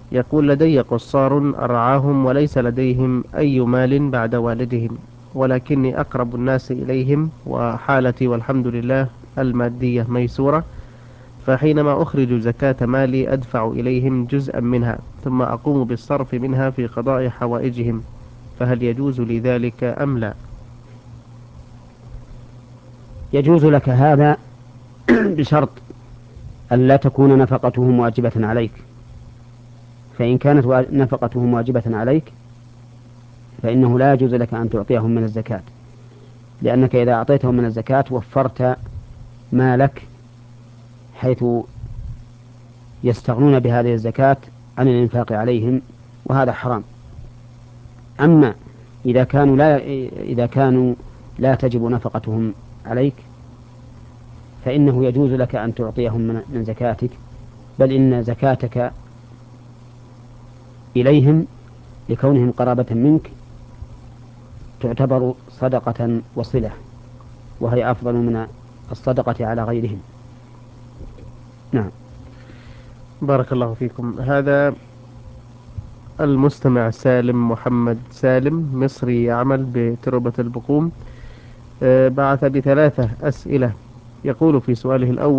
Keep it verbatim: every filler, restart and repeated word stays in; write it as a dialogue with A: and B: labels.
A: يقول: لدي قصار أرعاهم وليس لديهم أي مال بعد والدهم، ولكني أقرب الناس إليهم، وحالتي والحمد لله المادية ميسورة. فحينما أخرج زكاة مالي أدفع إليهم جزءا منها، ثم أقوم بالصرف منها في قضاء حوائجهم، فهل يجوز لي ذلك أم لا؟
B: يجوز لك هذا بشرط أن لا تكون نفقتهم واجبة عليك. فإن كانت نفقتهم واجبة عليك فإنه لا يجوز لك أن تعطيهم من الزكاة، لأنك إذا أعطيتهم من الزكاة وفرت مالك، حيث يستغنون بهذه الزكاة عن الإنفاق عليهم، وهذا حرام. أما إذا كانوا لا إذا كانوا لا تجب نفقتهم عليك فإنه يجوز لك أن تعطيهم من من زكاتك، بل إن زكاتك إليهم لكونهم قرابة منك تعتبر صدقة وصلة، وهي أفضل من الصدقة على غيرهم. نعم.
A: بارك الله فيكم. هذا المستمع سالم محمد سالم، مصري يعمل بتربة البقوم، آه، بعث بثلاثة أسئلة. يقول في سؤاله الأول: